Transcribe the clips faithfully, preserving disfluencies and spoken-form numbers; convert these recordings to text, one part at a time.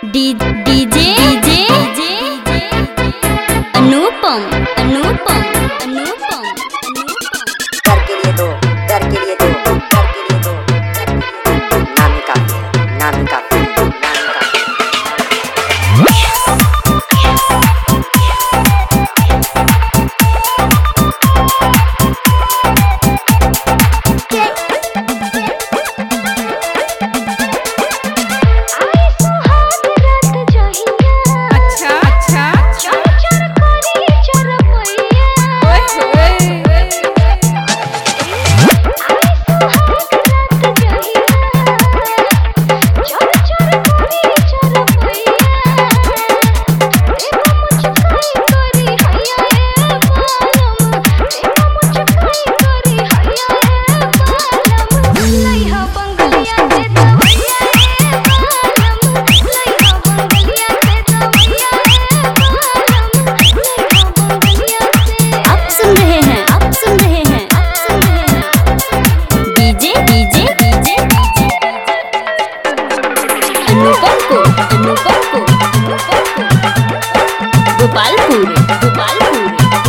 DJ DJ अनुपम अनुपम अनुपम डर के लिए दो डर के लिए दो डर के लिए दो नाम काफी है नाम काफी है अनुपम को अनुपम को Gopalpur Gopalpur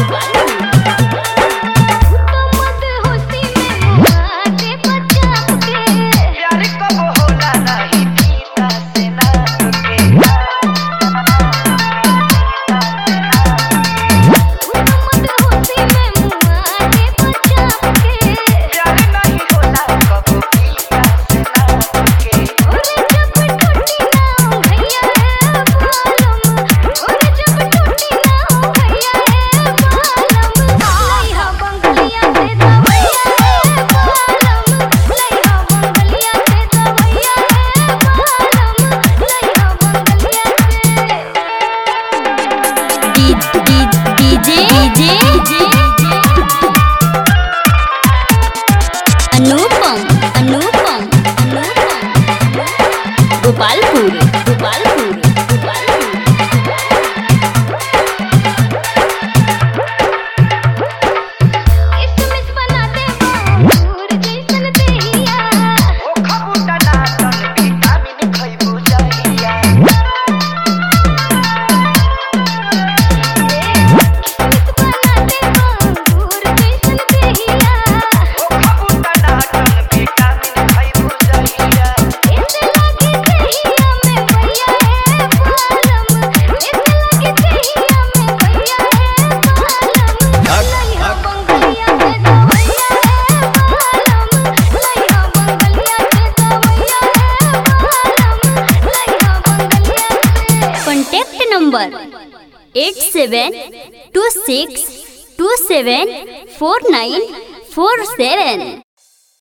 Anupam Anupam Gopalpur Gopalpur number eight seven two six two seven four nine four सेवन।